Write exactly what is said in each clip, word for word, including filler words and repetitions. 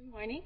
Good morning.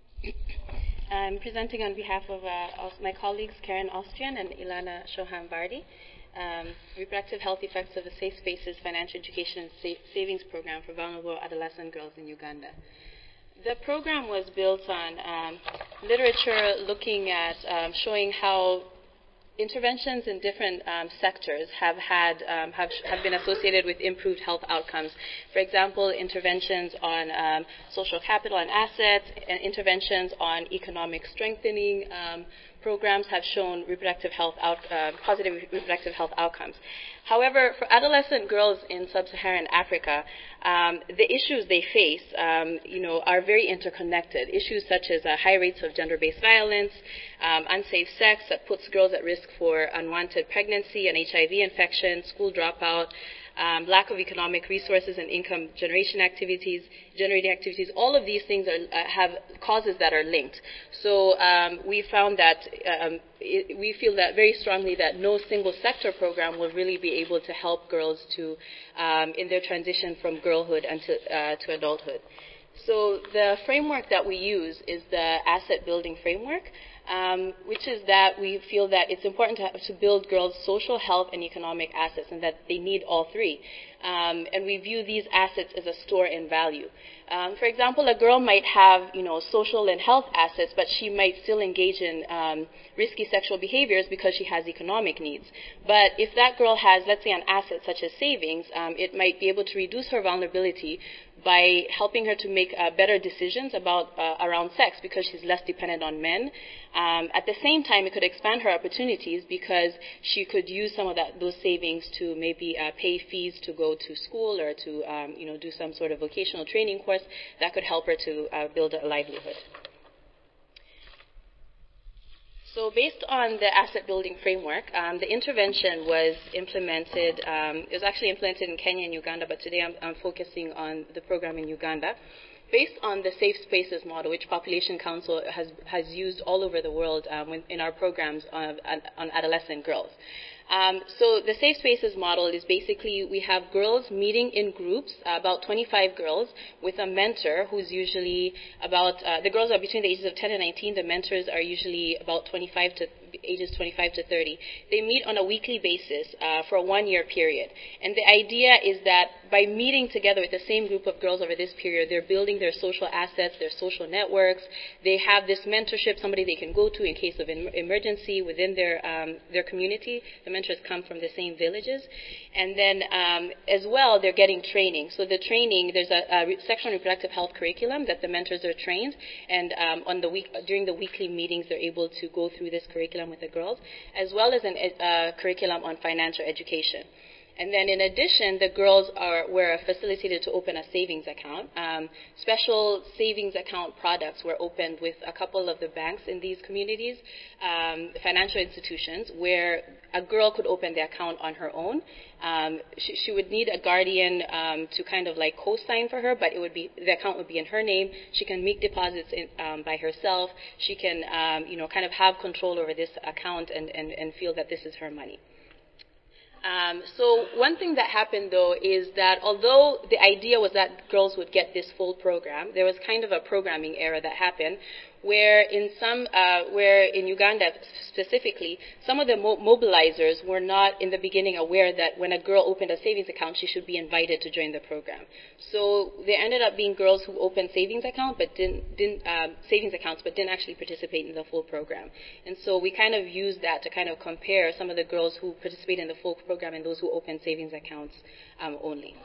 I'm presenting on behalf of uh, my colleagues Karen Austrian and Ilana Shoham Vardi, um, Reproductive Health Effects of the Safe Spaces Financial Education and Sa Savings Program for Vulnerable Adolescent Girls in Uganda. The program was built on um, literature looking at um, showing how interventions in different um, sectors have had um, have, have been associated with improved health outcomes. For example, interventions on um, social capital and assets, and interventions on economic strengthening um, programs have shown reproductive health out, uh, positive reproductive health outcomes. However, for adolescent girls in sub-Saharan Africa, um, the issues they face, um, you know, are very interconnected. Issues such as uh, high rates of gender-based violence, um, unsafe sex that puts girls at risk for unwanted pregnancy and H I V infection, school dropout, um, lack of economic resources and income generation activities, generating activities. All of these things are, uh, have causes that are linked. So um, we found that um, it, we feel that very strongly that no single sector program will really be able to help girls to um, in their transition from girlhood and to, uh, to adulthood. So the framework that we use is the asset building framework, um, which is that we feel that it's important to, to build girls' social, health, and economic assets, and that they need all three. Um, and we view these assets as a store in value. Um, for example, a girl might have, you know, social and health assets, but she might still engage in um, risky sexual behaviors because she has economic needs. But if that girl has, let's say, an asset such as savings, um, it might be able to reduce her vulnerability by helping her to make uh, better decisions about uh, around sex because she's less dependent on men. Um, at the same time, it could expand her opportunities because she could use some of that, those savings to maybe uh, pay fees to go to school or to um, you know, do some sort of vocational training course that could help her to uh, build a livelihood. So based on the asset building framework, um, the intervention was implemented, um, it was actually implemented in Kenya and Uganda, but today I'm, I'm focusing on the program in Uganda. Based on the Safe Spaces model, which Population Council has, has used all over the world um, when, in our programs on, on adolescent girls. Um, so the Safe Spaces model is basically we have girls meeting in groups, uh, about twenty-five girls, with a mentor who's usually about, uh, the girls are between the ages of ten and nineteen, the mentors are usually about twenty-five to ages twenty-five to thirty. They meet on a weekly basis uh, for a one-year period. And the idea is that by meeting together with the same group of girls over this period, they're building their social assets, their social networks. They have this mentorship, somebody they can go to in case of an emergency within their, um, their community. The mentors come from the same villages. And then um, as well, they're getting training. So the training, there's a, a sexual and reproductive health curriculum that the mentors are trained. And um, on the week, during the weekly meetings, they're able to go through this curriculum with the girls, as well as a uh, curriculum on financial education. And then in addition, the girls are, were facilitated to open a savings account. Um, special savings account products were opened with a couple of the banks in these communities, um, financial institutions, where a girl could open the account on her own. Um, she, she would need a guardian um, to kind of like co-sign for her, but it would be, the account would be in her name. She can make deposits in, um, by herself. She can, um, you know, kind of have control over this account and, and, and feel that this is her money. Um, so one thing that happened, though, is that although the idea was that girls would get this full program, there was kind of a programming error that happened where in some, uh, where in Uganda specifically, some of the mo mobilizers were not in the beginning aware that when a girl opened a savings account, she should be invited to join the program. So there ended up being girls who opened savings account, but didn't, didn't um, savings accounts, but didn't actually participate in the full program. And so we kind of used that to kind of compare some of the girls who participate in the full program and those who open savings accounts um, only.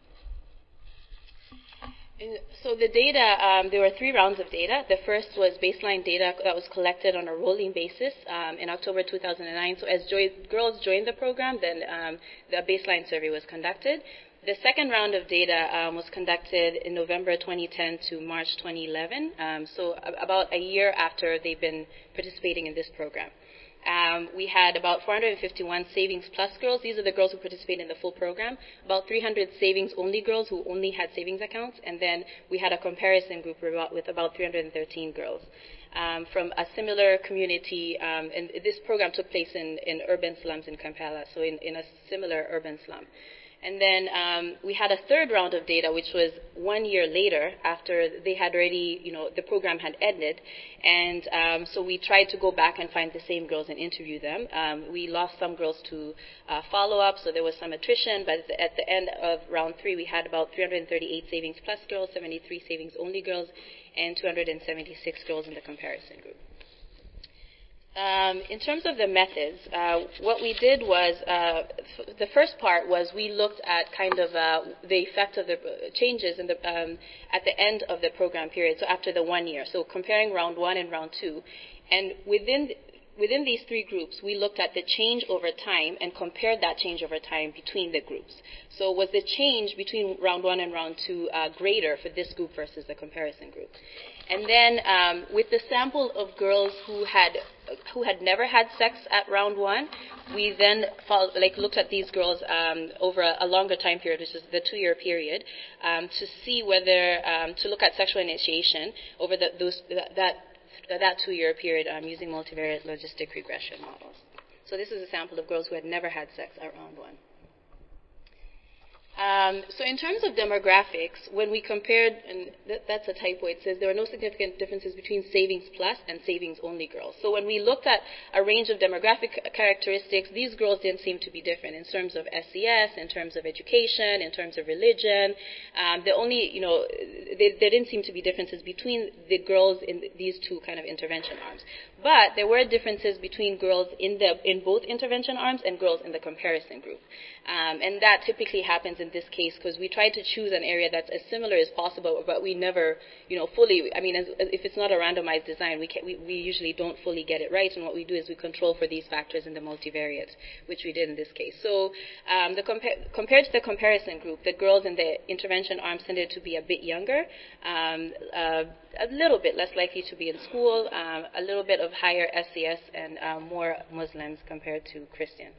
So the data, um, there were three rounds of data. The first was baseline data that was collected on a rolling basis um, in October two thousand nine. So as jo girls joined the program, then um, the baseline survey was conducted. The second round of data um, was conducted in November twenty ten to March twenty eleven, um, so about a year after they've been participating in this program. Um, we had about four hundred fifty-one Savings Plus girls. These are the girls who participate in the full program. About three hundred Savings Only girls who only had savings accounts. And then we had a comparison group with about three hundred thirteen girls um, from a similar community. Um, and this program took place in, in urban slums in Kampala, so in, in a similar urban slum. And then um, we had a third round of data, which was one year later after they had already, you know, the program had ended. And um, so we tried to go back and find the same girls and interview them. Um, we lost some girls to uh, follow-up, so there was some attrition. But at the end of round three, we had about three hundred thirty-eight Savings Plus girls, seventy-three Savings Only girls, and two hundred seventy-six girls in the comparison group. Um, in terms of the methods, uh, what we did was, uh, f- the first part was we looked at kind of uh, the effect of the changes in the, um, at the end of the program period, so after the one year. So comparing round one and round two. And within within these three groups, we looked at the change over time and compared that change over time between the groups. So was the change between round one and round two uh, greater for this group versus the comparison group? And then um, with the sample of girls who had who had never had sex at round one, we then followed, like looked at these girls um, over a, a longer time period, which is the two-year period, um, to see whether um, to look at sexual initiation over the, those that that two-year period um, using multivariate logistic regression models. So this is a sample of girls who had never had sex at round one. Um, so in terms of demographics, when we compared, and th- that's a typo, it says there are no significant differences between Savings Plus and Savings Only girls. So when we looked at a range of demographic characteristics, these girls didn't seem to be different in terms of S E S, in terms of education, in terms of religion. Um, the only, you know, they, there didn't seem to be differences between the girls in these two kind of intervention arms. But there were differences between girls in the in both intervention arms and girls in the comparison group. Um, and that typically happens in this case because we try to choose an area that's as similar as possible, but we never, you know, fully, I mean, as, as if it's not a randomized design, we, can, we, we usually don't fully get it right, and what we do is we control for these factors in the multivariate, which we did in this case. So um, the compa- compared to the comparison group, the girls in the intervention arms tended to be a bit younger, um, uh, a little bit less likely to be in school, um, a little bit of higher S E S, and uh, more Muslims compared to Christian.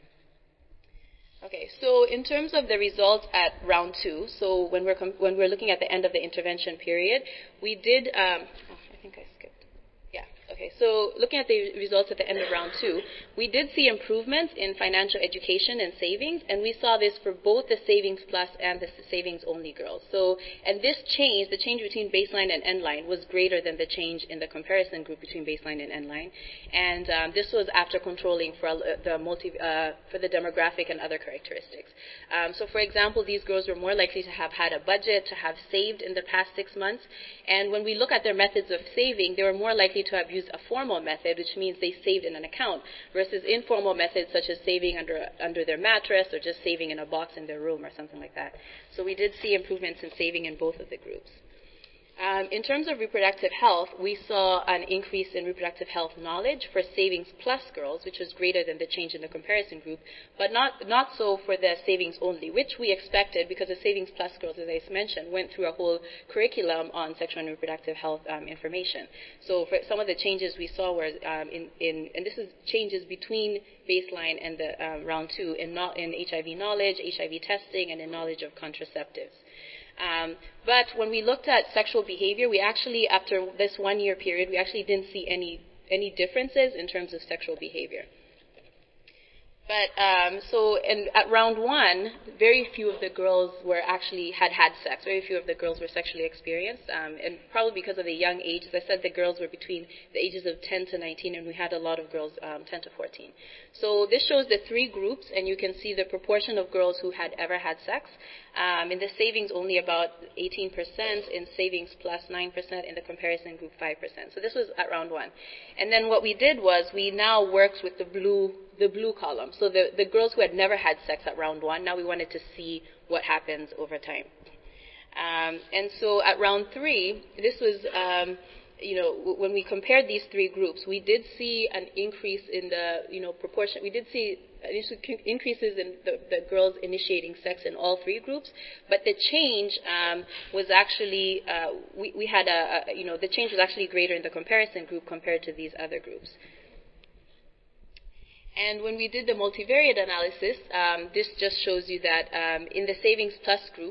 Okay, so in terms of the results at round two, so when we're com- when we're looking at the end of the intervention period, we did. Um, oh, I think I skipped. Yeah. Okay. So looking at the results at the end of round two, we did see improvements in financial education and savings, and we saw this for both the Savings Plus and the Savings Only girls. So, and this change, the change between baseline and endline, was greater than the change in the comparison group between baseline and endline, and um, this was after controlling for uh, the multi uh, for the demographic and other characteristics. Um, so, for example, these girls were more likely to have had a budget, to have saved in the past six months, and when we look at their methods of saving, they were more likely to have used a formal method, which means they saved in an account, versus informal methods such as saving under under their mattress or just saving in a box in their room or something like that. So we did see improvements in saving in both of the groups. Um, in terms of reproductive health, we saw an increase in reproductive health knowledge for Savings Plus girls, which was greater than the change in the comparison group, but not, not so for the Savings Only, which we expected because the Savings Plus girls, as I mentioned, went through a whole curriculum on sexual and reproductive health um, information. So for some of the changes we saw were um, in, in, and this is changes between baseline and the um, round two in, not, in H I V knowledge, H I V testing, and in knowledge of contraceptives. Um, but when we looked at sexual behavior, we actually, after this one-year period, we actually didn't see any any differences in terms of sexual behavior. But um, so, and at round one, very few of the girls were actually had had sex. Very few of the girls were sexually experienced, um, and probably because of the young age. As I said, the girls were between the ages of ten to nineteen, and we had a lot of girls um, ten to fourteen. So this shows the three groups, and you can see the proportion of girls who had ever had sex. Um, in the savings, only about eighteen percent. In Savings Plus, nine percent. In the comparison group, five percent. So this was at round one. And then what we did was we now worked with the blue the blue column. So the, the girls who had never had sex at round one, now we wanted to see what happens over time. Um, and so at round three, this was, um, you know, w- when we compared these three groups, we did see an increase in the, you know, proportion. We did see increases in the, the girls initiating sex in all three groups, but the change um, was actually, uh, we, we had a, a, you know, the change was actually greater in the comparison group compared to these other groups. And when we did the multivariate analysis, um, this just shows you that um, in the Savings Plus group,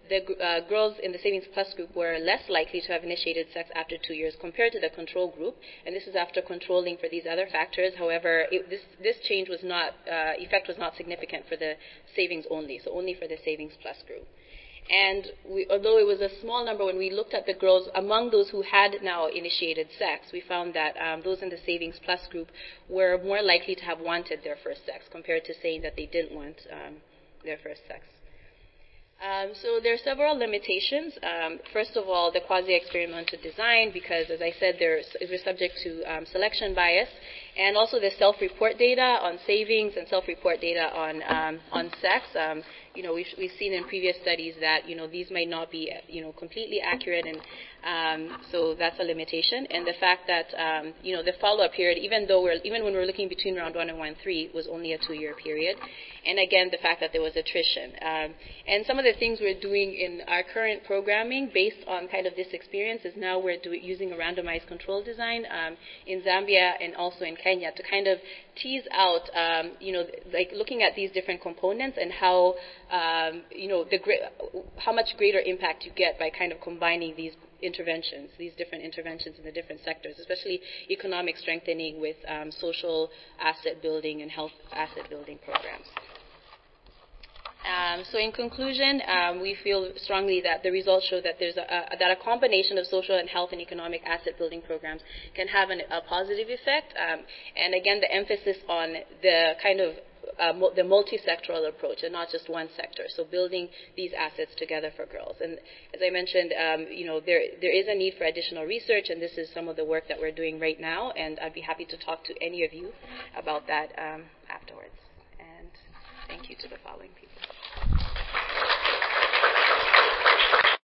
the uh, girls in the Savings Plus group were less likely to have initiated sex after two years compared to the control group, and this is after controlling for these other factors. However, it, this, this change was not, uh, effect was not significant for the savings only, so only for the Savings Plus group. And we, although it was a small number, when we looked at the girls, among those who had now initiated sex, we found that um, those in the Savings Plus group were more likely to have wanted their first sex compared to saying that they didn't want um, their first sex. Um, so there are several limitations. Um, first of all, the quasi-experimental design, because, as I said, they're, they're subject to um, selection bias, and also the self-report data on savings and self-report data on um, on sex. Um, you know, we've, we've seen in previous studies that, you know, these might not be, you know, completely accurate, and um, so that's a limitation. And the fact that, um, you know, the follow-up period, even though we're, even when we're looking between round one and round three, was only a two-year period. And again, the fact that there was attrition. Um, and some of the things we're doing in our current programming based on kind of this experience is now we're do, using a randomized control design um, in Zambia and also in Kenya to kind of tease out, um, you know, like looking at these different components and how, um, you know, the gra- how much greater impact you get by kind of combining these interventions, these different interventions in the different sectors, especially economic strengthening with um, social asset building and health asset building programs. Um, so in conclusion, um, we feel strongly that the results show that there's a, a, that a combination of social and health and economic asset building programs can have an, a positive effect. Um, and again, the emphasis on the kind of uh, mo- the multi-sectoral approach and not just one sector. So building these assets together for girls. And as I mentioned, um, you know, there there is a need for additional research, and this is some of the work that we're doing right now. And I'd be happy to talk to any of you about that um, afterwards. And thank you to the following people.